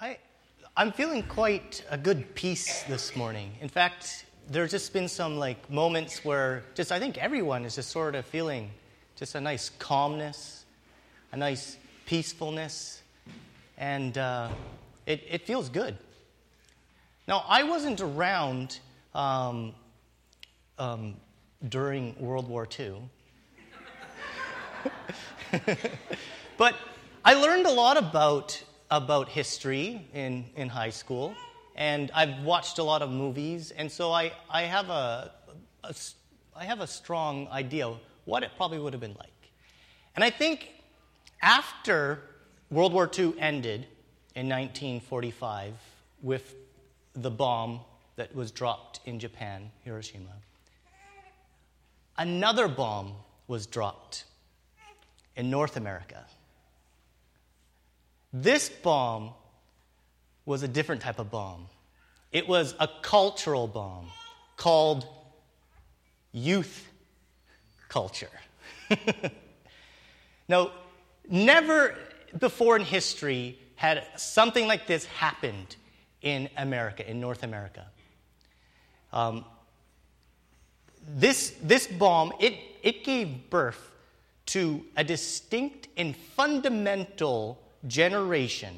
I, I'm feeling quite a good peace this morning. In fact, there's just been some moments where I think everyone is just sort of feeling just a nice calmness, a nice peacefulness, and it feels good. Now, I wasn't around during World War II, but I learned a lot about history in high school, and I've watched a lot of movies, and so I have a strong idea of what it probably would have been like. And I think after World War II ended in 1945 with the bomb that was dropped in Japan, Hiroshima, another bomb was dropped in North America. This bomb was a different type of bomb. It was a cultural bomb called youth culture. Now, never before in history had something like this happened in America, in North America. This bomb, it gave birth to a distinct and fundamental generation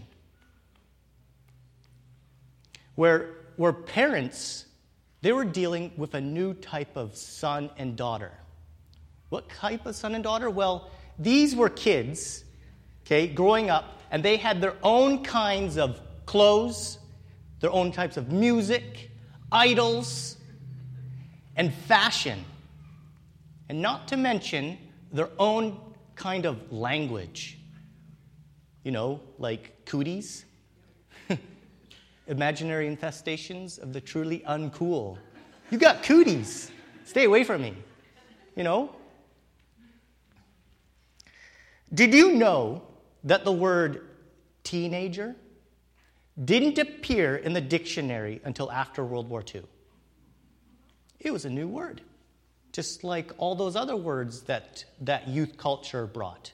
where parents, they were dealing with a new type of son and daughter. What type of son and daughter? Well, these were kids, growing up, and they had their own kinds of clothes, their own types of music, idols, and fashion. And not to mention their own kind of language. Like cooties, imaginary infestations of the truly uncool. You got cooties. Stay away from me. Did you know that the word teenager didn't appear in the dictionary until after World War II? It was a new word, just like all those other words that youth culture brought.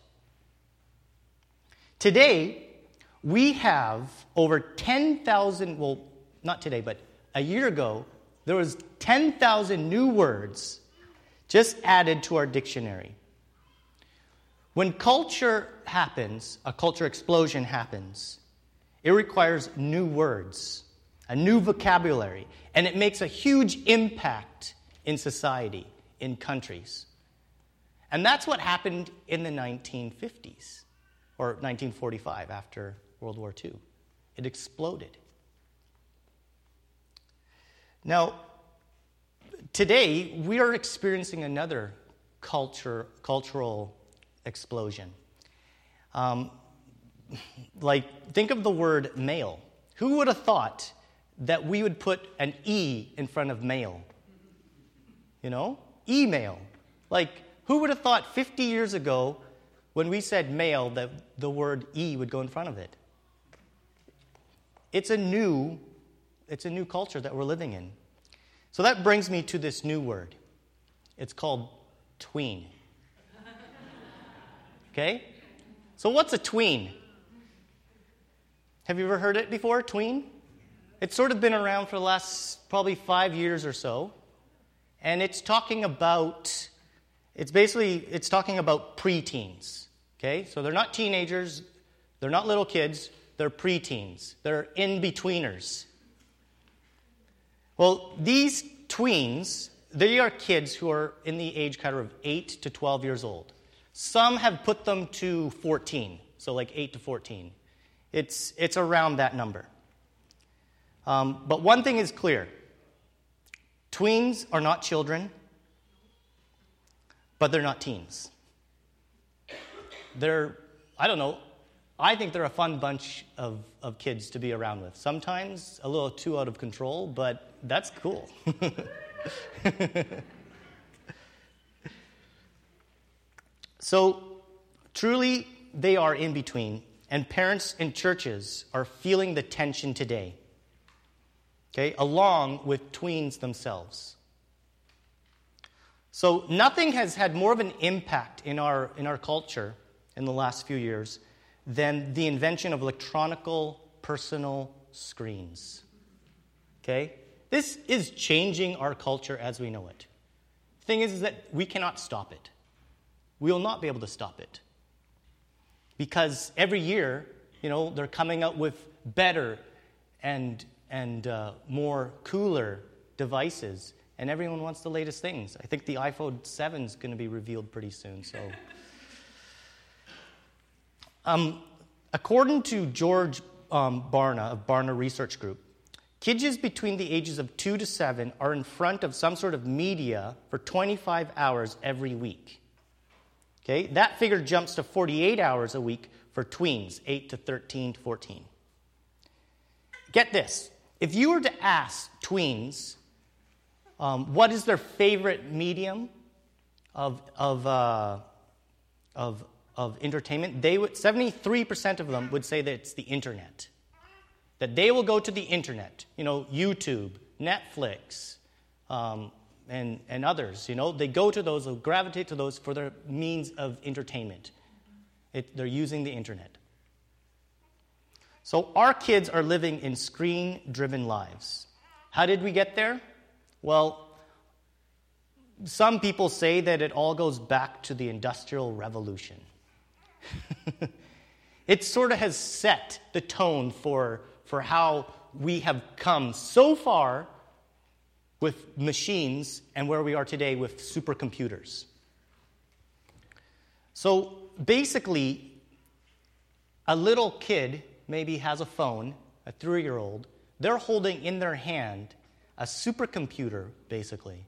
Today, we have over 10,000, well, not today, but a year ago, there was 10,000 new words just added to our dictionary. When culture happens, a culture explosion happens, it requires new words, a new vocabulary, and it makes a huge impact in society, in countries. And that's what happened in the 1950s. Or 1945, after World War II. It exploded. Now, today, we are experiencing another cultural explosion. Think of the word male. Who would have thought that we would put an E in front of male? Email. Who would have thought 50 years ago, when we said male, that the word E would go in front of it? It's a new culture that we're living in. So that brings me to this new word. It's called tween. Okay? So what's a tween? Have you ever heard it before, tween? It's sort of been around for the last probably 5 years or so. And it's talking about preteens. Okay? So they're not teenagers, they're not little kids, they're preteens. They're in-betweeners. Well, these tweens, they are kids who are in the age kind of 8 to 12 years old. Some have put them to 14, so 8 to 14. It's around that number. But one thing is clear. Tweens are not children, but they're not teens. I think they're a fun bunch of kids to be around with. Sometimes a little too out of control, but that's cool. So, truly, they are in between, and parents and churches are feeling the tension today, along with tweens themselves. So nothing has had more of an impact in our culture in the last few years than the invention of electronic personal screens. Okay? This is changing our culture as we know it. The thing is that we cannot stop it. We will not be able to stop it. Because every year, they're coming out with better and more cooler devices, and everyone wants the latest things. I think the iPhone 7 is going to be revealed pretty soon. So, according to George Barna of Barna Research Group, kids between the ages of 2 to 7 are in front of some sort of media for 25 hours every week. Okay, that figure jumps to 48 hours a week for tweens, 8 to 13 to 14. Get this. If you were to ask tweens what is their favorite medium of entertainment, 73% of them would say that it's the internet. That they will go to the internet, YouTube, Netflix, and others, they go to those, they'll gravitate to those for their means of entertainment. They're using the internet. So our kids are living in screen-driven lives. How did we get there? Well, some people say that it all goes back to the Industrial Revolution. It sort of has set the tone for how we have come so far with machines and where we are today with supercomputers. So basically, a little kid maybe has a phone, a 3-year-old. They're holding in their hand a supercomputer, basically.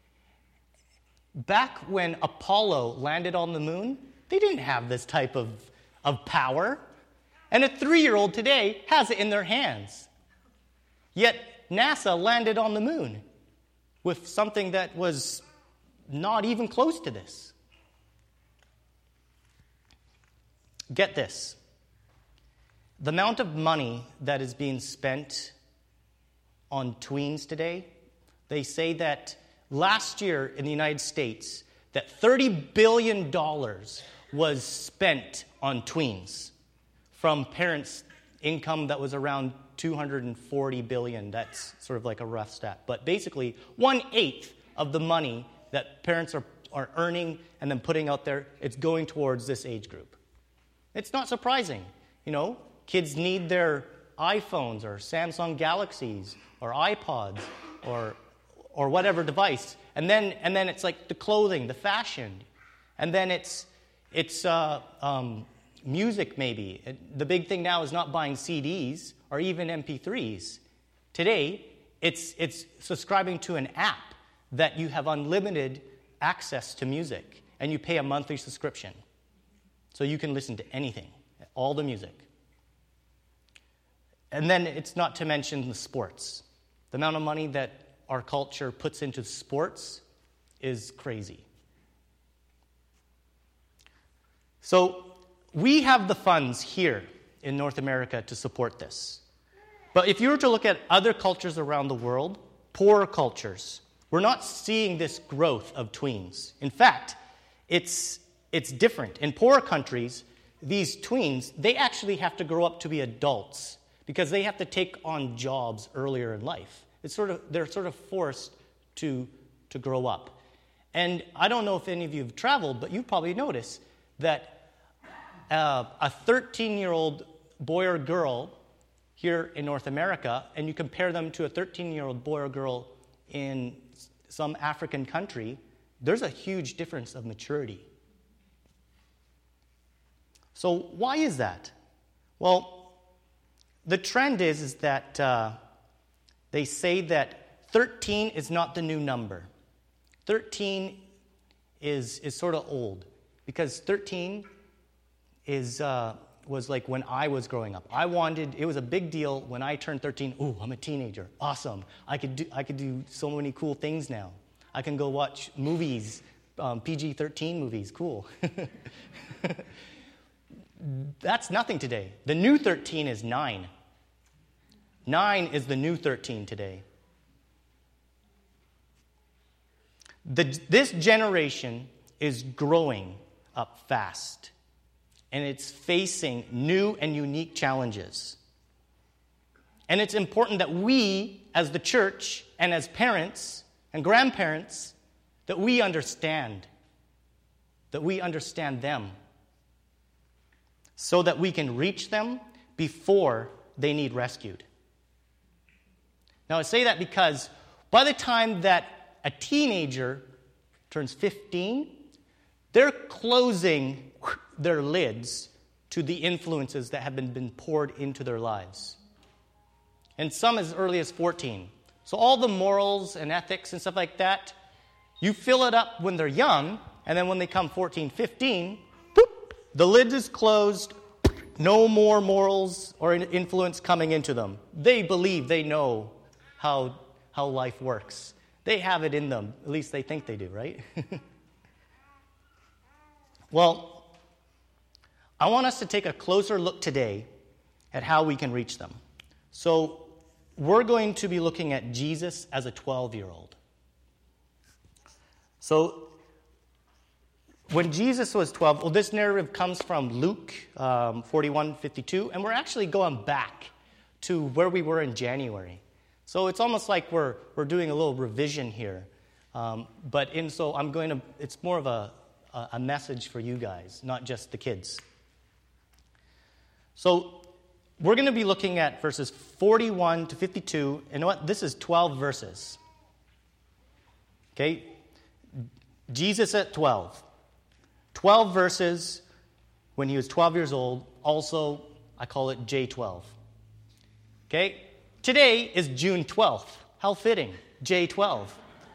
Back when Apollo landed on the moon, they didn't have this type of power. And a 3-year-old today has it in their hands. Yet NASA landed on the moon with something that was not even close to this. Get this. The amount of money that is being spent on tweens today, they say that last year in the United States, that $30 billion was spent on tweens from parents' income that was around $240 billion. That's sort of like a rough stat. But basically, 1/8 of the money that parents are earning and then putting out there, it's going towards this age group. It's not surprising. Kids need their iPhones or Samsung Galaxies or iPods or whatever device. And then it's like the clothing, the fashion. And then it's music maybe. The big thing now is not buying CDs or even MP3s. Today, it's subscribing to an app that you have unlimited access to music, and you pay a monthly subscription. So you can listen to anything, all the music. And then it's not to mention the sports. The amount of money that our culture puts into sports is crazy. So we have the funds here in North America to support this. But if you were to look at other cultures around the world, poorer cultures, we're not seeing this growth of tweens. In fact, it's different. In poorer countries, these tweens, they actually have to grow up to be adults because they have to take on jobs earlier in life. They're sort of forced to grow up. And I don't know if any of you have traveled, but you've probably noticed that a 13-year-old boy or girl here in North America, and you compare them to a 13-year-old boy or girl in some African country, there's a huge difference of maturity. So why is that? Well, the trend is that they say that 13 is not the new number. 13 is sort of old because 13 was like when I was growing up. It was a big deal when I turned 13. Ooh, I'm a teenager. Awesome. I could do so many cool things now. I can go watch movies, PG-13 movies. Cool. That's nothing today. The new 13 is 9. 9 is the new 13 today. This generation is growing up fast, and it's facing new and unique challenges. And it's important that we, as the church, and as parents and grandparents, that we understand them, so that we can reach them before they need rescued. Now, I say that because by the time that a teenager turns 15, they're closing their lids to the influences that have been poured into their lives. And some as early as 14. So all the morals and ethics and stuff like that, you fill it up when they're young, and then when they come 14, 15, boop, the lid is closed, no more morals or influence coming into them. They believe they know how life works. They have it in them. At least they think they do, right? Well, I want us to take a closer look today at how we can reach them. So we're going to be looking at Jesus as a 12-year-old. So when Jesus was 12, well, this narrative comes from Luke 41:52, and we're actually going back to where we were in January. So it's almost like we're doing a little revision here. It's more of a message for you guys, not just the kids. So we're going to be looking at verses 41 to 52. And you know what? This is 12 verses. Okay? Jesus at 12. 12 verses when he was 12 years old. Also, I call it J12. Okay? Today is June 12th. How fitting. J12.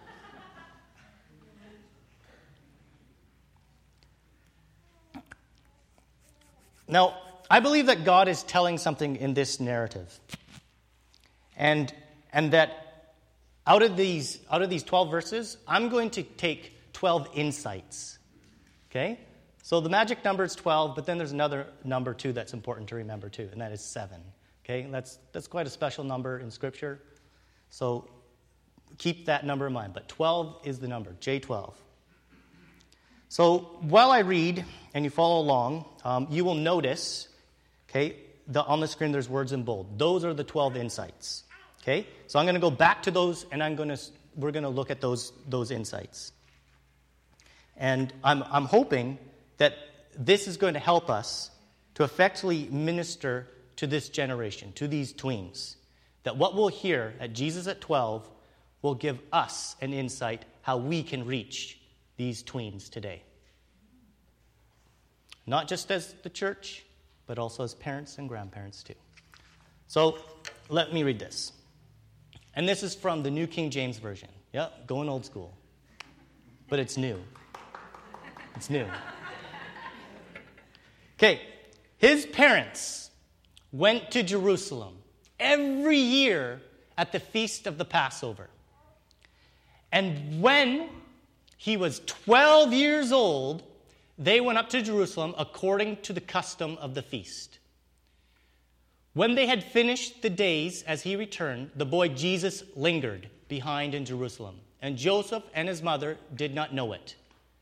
Now, I believe that God is telling something in this narrative. And that out of these 12 verses, I'm going to take 12 insights. Okay? So the magic number is 12, but then there's another number too that's important to remember too, and that is 7. Okay? That's quite a special number in Scripture. So keep that number in mind. But 12 is the number, J12. So while I read and you follow along, you will notice, okay, on the screen there's words in bold. Those are the 12 insights. Okay? So I'm going to go back to those, and we're going to look at those insights. And I'm hoping that this is going to help us to effectively minister to this generation, to these tweens. That what we'll hear at Jesus at 12 will give us an insight how we can reach these tweens today. Not just as the church, but also as parents and grandparents too. So let me read this. And this is from the New King James Version. Yep, going old school. But it's new. It's new. Okay, his parents went to Jerusalem every year at the feast of the Passover. And when he was 12 years old, they went up to Jerusalem according to the custom of the feast. When they had finished the days as he returned, the boy Jesus lingered behind in Jerusalem, and Joseph and his mother did not know it.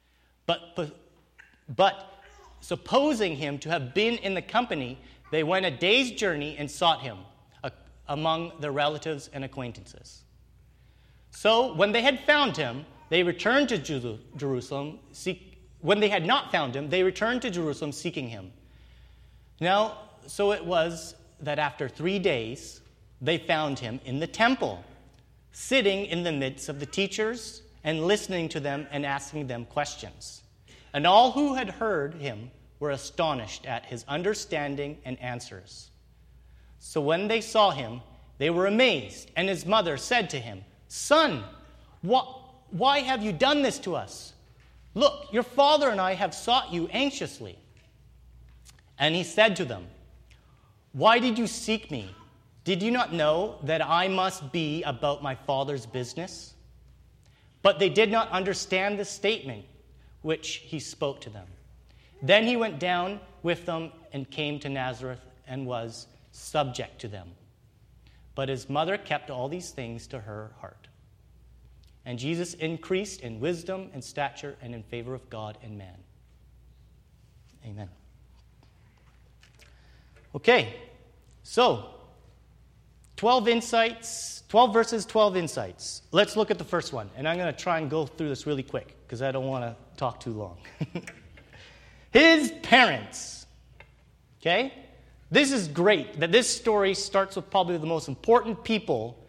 But supposing him to have been in the company, they went a day's journey and sought him among their relatives and acquaintances. So when they had found him, they returned to Jerusalem. When they had not found him, they returned to Jerusalem seeking him. Now, so it was that after 3 days, they found him in the temple, sitting in the midst of the teachers and listening to them and asking them questions. And all who had heard him were astonished at his understanding and answers. So when they saw him, they were amazed. And his mother said to him, "Son, why have you done this to us? Look, your father and I have sought you anxiously." And he said to them, "Why did you seek me? Did you not know that I must be about my father's business?" But they did not understand the statement which he spoke to them. Then he went down with them and came to Nazareth and was subject to them. But his mother kept all these things to her heart. And Jesus increased in wisdom and stature and in favor of God and man. Amen. Okay, so 12 insights, 12 verses, 12 insights. Let's look at the first one. And I'm going to try and go through this really quick because I don't want to talk too long. His parents. Okay? This is great that this story starts with probably the most important people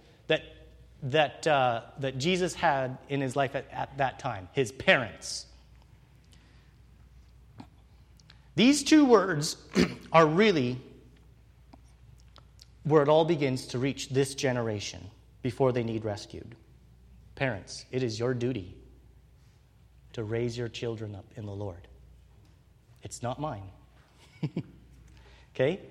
that Jesus had in his life at that time, his parents. These two words are really where it all begins to reach this generation before they need rescued. Parents, it is your duty to raise your children up in the Lord. It's not mine. Okay?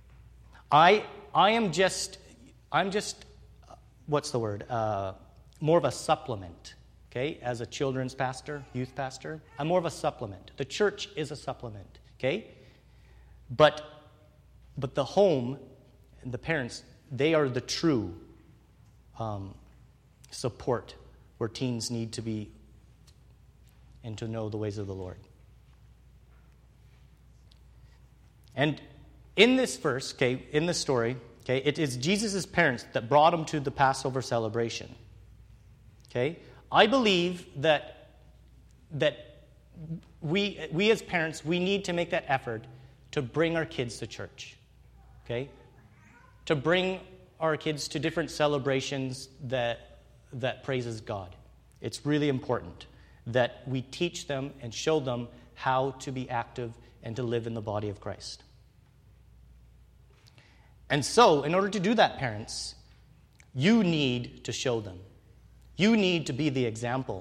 I'm just what's the word? More of a supplement. Okay? As a children's pastor, youth pastor, I'm more of a supplement. The church is a supplement. Okay? But the home and the parents, they are the true support where teens need to be and to know the ways of the Lord. And in this verse, okay, in this story, okay, it is Jesus' parents that brought him to the Passover celebration. Okay? I believe that we as parents, we need to make that effort to bring our kids to church. Okay? To bring our kids to different celebrations that praises God. It's really important that we teach them and show them how to be active and to live in the body of Christ. And so, in order to do that, parents, you need to show them. You need to be the example.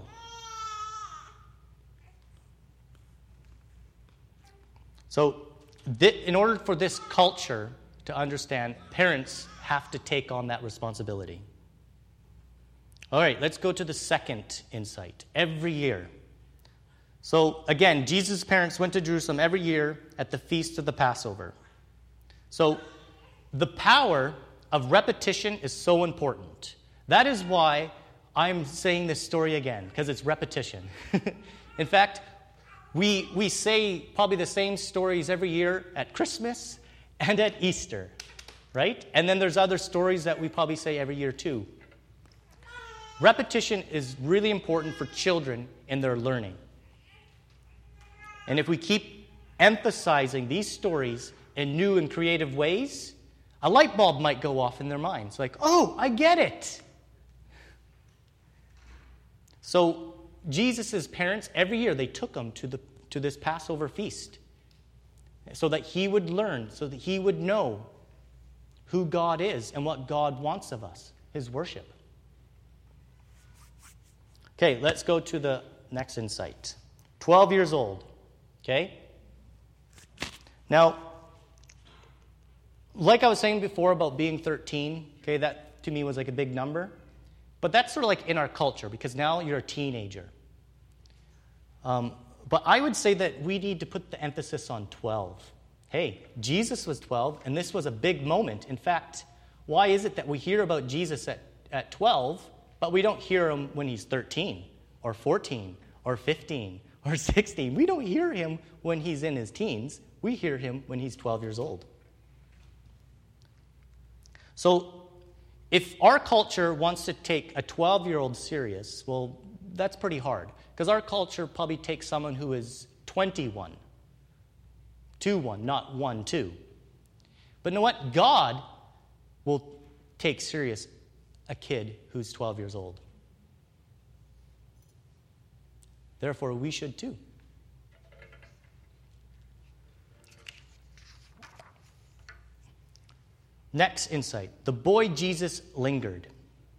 So, in order for this culture to understand, parents have to take on that responsibility. All right, let's go to the second insight. Every year. So, again, Jesus' parents went to Jerusalem every year at the feast of the Passover. So, the power of repetition is so important. That is why I'm saying this story again, because it's repetition. In fact, we say probably the same stories every year at Christmas and at Easter, right? And then there's other stories that we probably say every year too. Repetition is really important for children in their learning. And if we keep emphasizing these stories in new and creative ways, a light bulb might go off in their minds. Like, oh, I get it. So Jesus' parents, every year, they took him to this Passover feast so that he would learn, so that he would know who God is and what God wants of us, his worship. Okay, let's go to the next insight. 12 years old. Okay? Now, like I was saying before about being 13, okay, that to me was like a big number. But that's sort of like in our culture because now you're a teenager. But I would say that we need to put the emphasis on 12. Hey, Jesus was 12, and this was a big moment. In fact, why is it that we hear about Jesus at 12, but we don't hear him when he's 13 or 14 or 15 or 16? We don't hear him when he's in his teens. We hear him when he's 12 years old. So if our culture wants to take a 12-year-old serious, well, that's pretty hard. Because our culture probably takes someone who is 21. 2-1, not 1-2. But you know what? God will take serious a kid who's 12 years old. Therefore, we should too. Next insight. The boy Jesus lingered.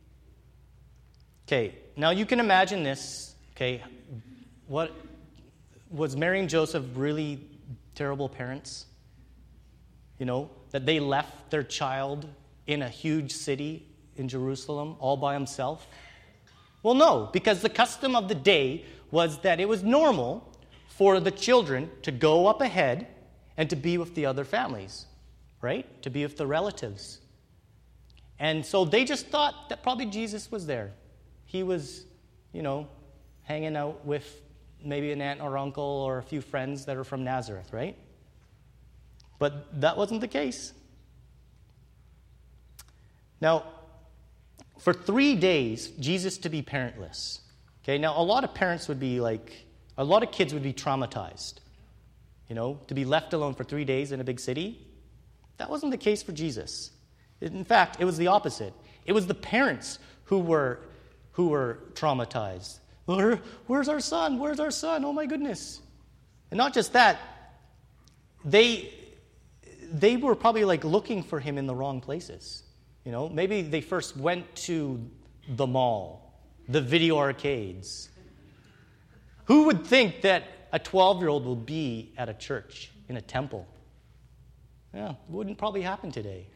Okay, now you can imagine this. Okay, what was Mary and Joseph really terrible parents? You know, that they left their child in a huge city in Jerusalem all by himself? Well, no, because the custom of the day was that it was normal for the children to go up ahead and to be with the other families, right? To be with the relatives. And so they just thought that probably Jesus was there. He was, you know, hanging out with maybe an aunt or uncle or a few friends that are from Nazareth, right? But that wasn't the case. Now, for 3 days, Jesus to be parentless. Okay, now a lot of parents would be a lot of kids would be traumatized. To be left alone for 3 days in a big city. That wasn't the case for Jesus. In fact, it was the opposite. It was the parents who were traumatized. Where's our son? Where's our son? Oh my goodness. And not just that, they were probably looking for him in the wrong places. Maybe they first went to the mall, the video arcades. Who would think that a 12-year-old will be at a church, in a temple? Yeah, it wouldn't probably happen today.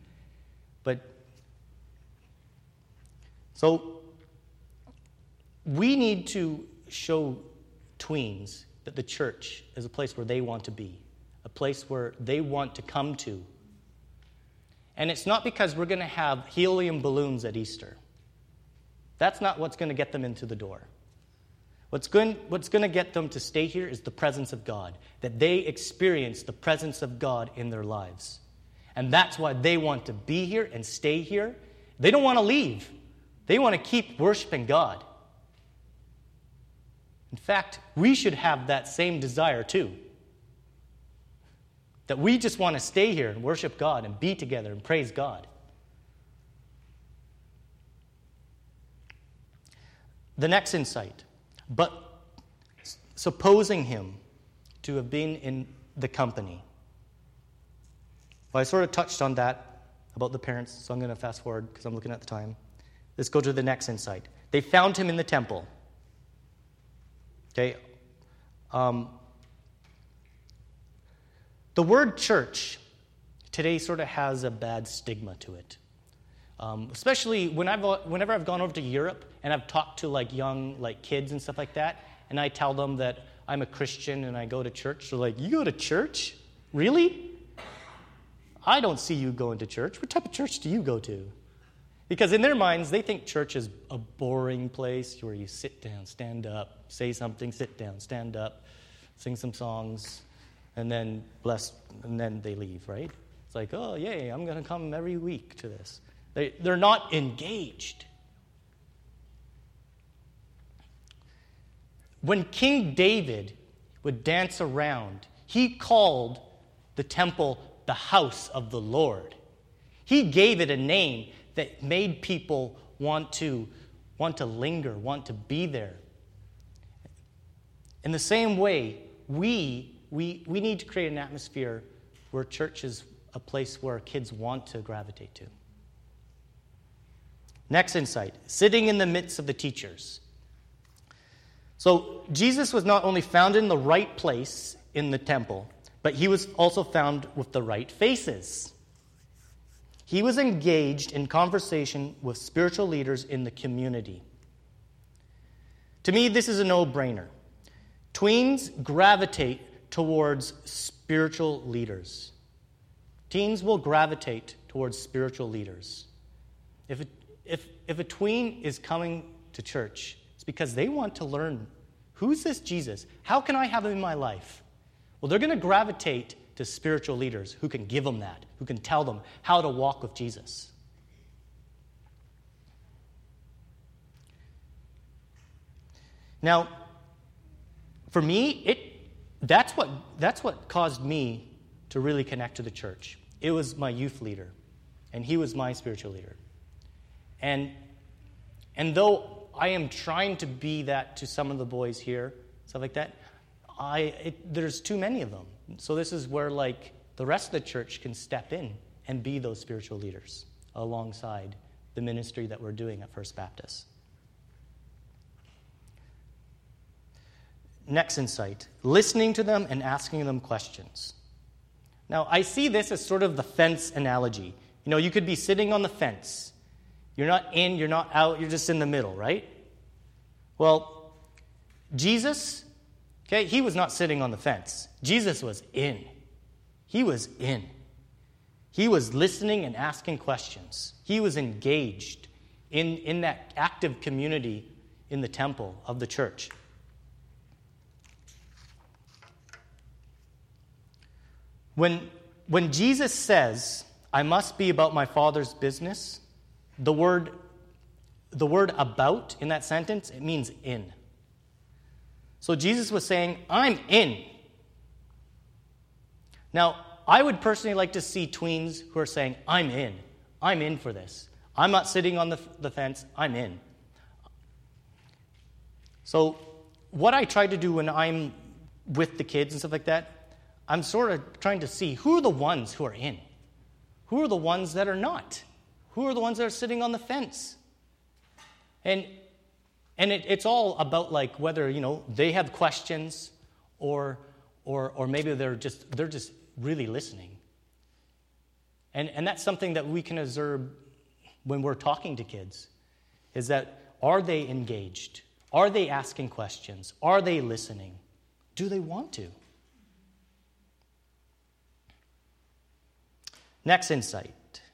So we need to show tweens that the church is a place where they want to be, a place where they want to come to. And it's not because we're going to have helium balloons at Easter. That's not what's going to get them into the door. What's going to get them to stay here is the presence of God, that they experience the presence of God in their lives. And that's why they want to be here and stay here. They don't want to leave. They want to keep worshiping God. In fact, we should have that same desire too. That we just want to stay here and worship God and be together and praise God. The next insight. But supposing him to have been in the company. Well, I sort of touched on that about the parents, so I'm going to fast forward because I'm looking at the time. Let's go to the next insight. They found him in the temple. Okay. The word church today sort of has a bad stigma to it. Especially whenever I've gone over to Europe and I've talked to young kids and stuff like that, and I tell them that I'm a Christian and I go to church, they're like, "You go to church? Really? I don't see you going to church. What type of church do you go to?" Because in their minds, they think church is a boring place where you sit down, stand up, say something, sit down, stand up, sing some songs, and then they leave, right? It's like, "Oh, yay, I'm going to come every week to this." They're not engaged. When King David would dance around, he called the temple the house of the Lord. He gave it a name that made people want to linger, want to be there. In the same way, we need to create an atmosphere where church is a place where kids want to gravitate to. Next insight, sitting in the midst of the teachers. So Jesus was not only found in the right place in the temple, but he was also found with the right faces. He was engaged in conversation with spiritual leaders in the community. To me, this is a no-brainer. Tweens gravitate towards spiritual leaders. Teens will gravitate towards spiritual leaders. If a tween is coming to church, it's because they want to learn, who's this Jesus? How can I have him in my life? Well, they're going to gravitate to spiritual leaders who can give them that, who can tell them how to walk with Jesus. Now, for me, that's what caused me to really connect to the church. It was my youth leader, and he was my spiritual leader. And though I am trying to be that to some of the boys here, stuff like that, there's too many of them. So this is where the rest of the church can step in and be those spiritual leaders alongside the ministry that we're doing at First Baptist. Next insight, listening to them and asking them questions. Now, I see this as sort of the fence analogy. You could be sitting on the fence. You're not in, you're not out, you're just in the middle, right? Well, Jesus, he was not sitting on the fence. Jesus was in. He was in. He was listening and asking questions. He was engaged in that active community in the temple of the church. When Jesus says, "I must be about my Father's business," the word about in that sentence, it means in. So Jesus was saying, I'm in. Now, I would personally like to see tweens who are saying, I'm in. I'm in for this. I'm not sitting on the fence. I'm in. So what I try to do when I'm with the kids and stuff like that, I'm sort of trying to see who are the ones who are in. Who are the ones that are not? Who are the ones that are sitting on the fence? And it's all about like whether, they have questions or maybe they're just really listening. And that's something that we can observe when we're talking to kids, is that are they engaged? Are they asking questions? Are they listening? Do they want to? Next insight.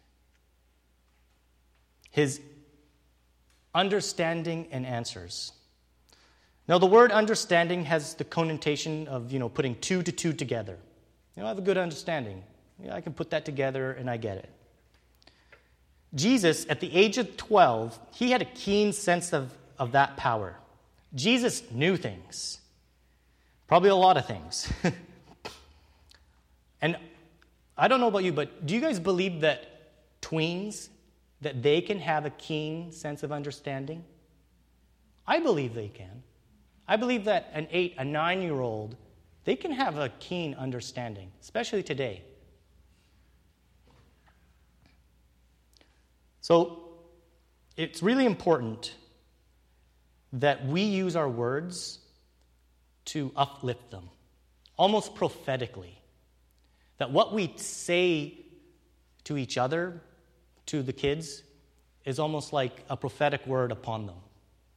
His understanding and answers. Now, the word understanding has the connotation of, putting two to two together. I have a good understanding. I can put that together and I get it. Jesus, at the age of 12, he had a keen sense of that power. Jesus knew things. Probably a lot of things. And I don't know about you, but do you guys believe that tweens, that they can have a keen sense of understanding? I believe they can. I believe that an 8, a 9-year-old, they can have a keen understanding, especially today. So it's really important that we use our words to uplift them, almost prophetically. That what we say to each other, to the kids, is almost like a prophetic word upon them.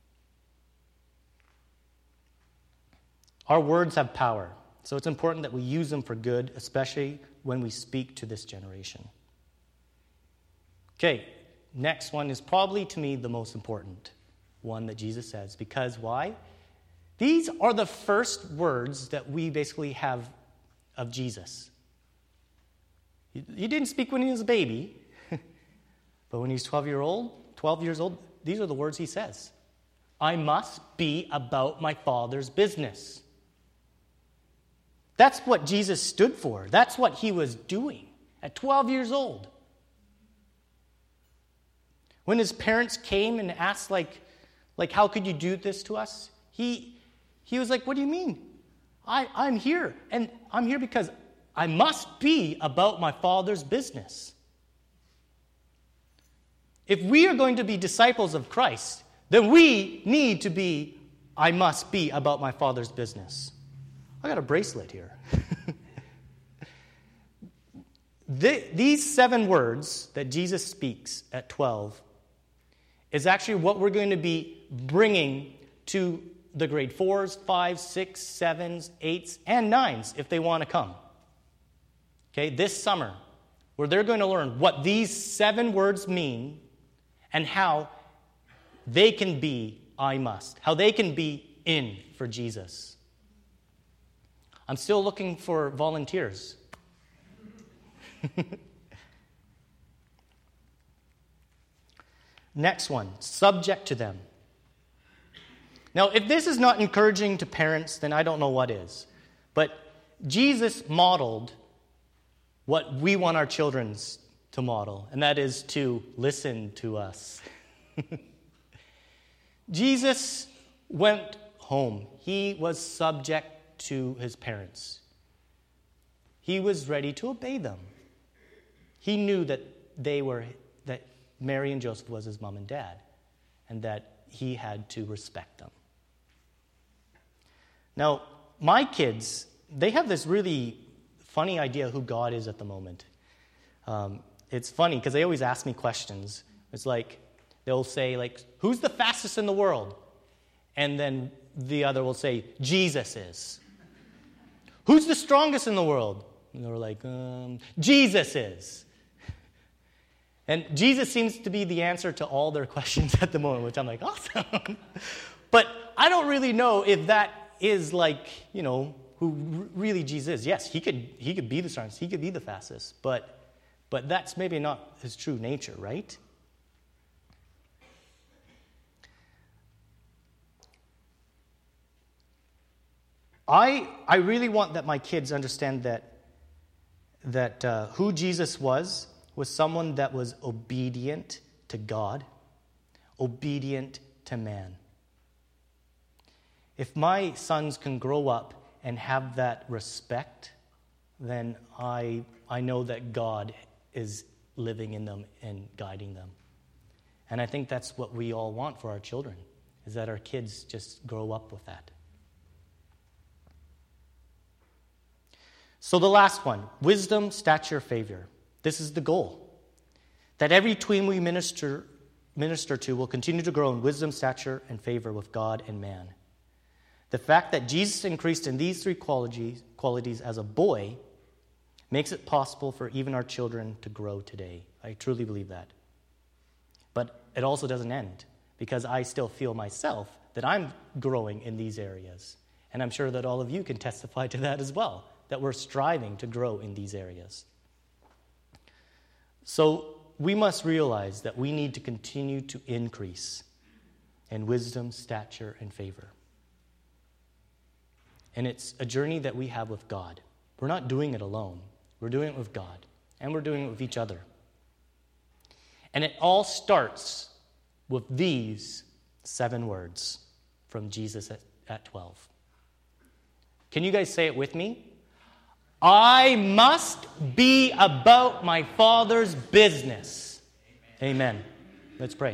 Our words have power, so it's important that we use them for good, especially when we speak to this generation. Okay, next one is probably, to me, the most important one that Jesus says. Because why? These are the first words that we basically have of Jesus. He didn't speak when he was a baby, but when he's 12 years old, these are the words he says. I must be about my Father's business. That's what Jesus stood for. That's what he was doing at 12 years old. When his parents came and asked, like how could you do this to us? He was like, what do you mean? I'm here, and I'm here because I must be about my Father's business. If we are going to be disciples of Christ, then we need to be, I must be about my Father's business. I got a bracelet here. These 7 words that Jesus speaks at 12 is actually what we're going to be bringing to the grade 4s, 5s, 6s, 7s, 8s, and 9s if they want to come. Okay, this summer, where they're going to learn what these 7 words mean and how they can be I must, how they can be in for Jesus. I'm still looking for volunteers. Next one, subject to them. Now, if this is not encouraging to parents, then I don't know what is. But Jesus modeled what we want our children to model, and that is to listen to us. Jesus went home. He was subject to his parents. He was ready to obey them. He knew that that Mary and Joseph was his mom and dad, and that he had to respect them. Now, my kids, they have this really funny idea who God is at the moment. It's funny because they always ask me questions. It's like, they'll say, who's the fastest in the world? And then the other will say, Jesus is. Who's the strongest in the world? And they're like, Jesus is. And Jesus seems to be the answer to all their questions at the moment, which I'm like, awesome. But I don't really know if that is who really Jesus is. Yes, he could be the strongest, he could be the fastest, but that's maybe not his true nature, right? I really want that my kids understand that who Jesus was someone that was obedient to God, obedient to man. If my sons can grow up and have that respect, then I know that God is living in them and guiding them. And I think that's what we all want for our children, is that our kids just grow up with that. So the last one, wisdom, stature, favor. This is the goal. That every tween we minister to will continue to grow in wisdom, stature, and favor with God and man. The fact that Jesus increased in these three qualities as a boy makes it possible for even our children to grow today. I truly believe that. But it also doesn't end, because I still feel myself that I'm growing in these areas. And I'm sure that all of you can testify to that as well, that we're striving to grow in these areas. So we must realize that we need to continue to increase in wisdom, stature, and favor. And it's a journey that we have with God. We're not doing it alone. We're doing it with God, and we're doing it with each other. And it all starts with these 7 words from Jesus at 12. Can you guys say it with me? I must be about my Father's business. Amen. Let's pray.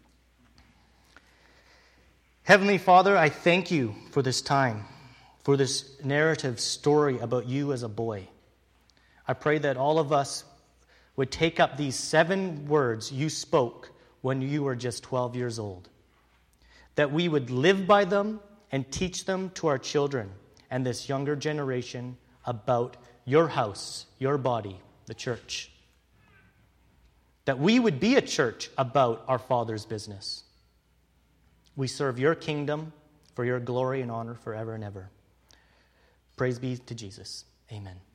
Heavenly Father, I thank you for this time, for this narrative story about you as a boy. I pray that all of us would take up these 7 words you spoke when you were just 12 years old, that we would live by them and teach them to our children and this younger generation about your house, your body, the church. That we would be a church about our Father's business. We serve your kingdom for your glory and honor forever and ever. Praise be to Jesus. Amen.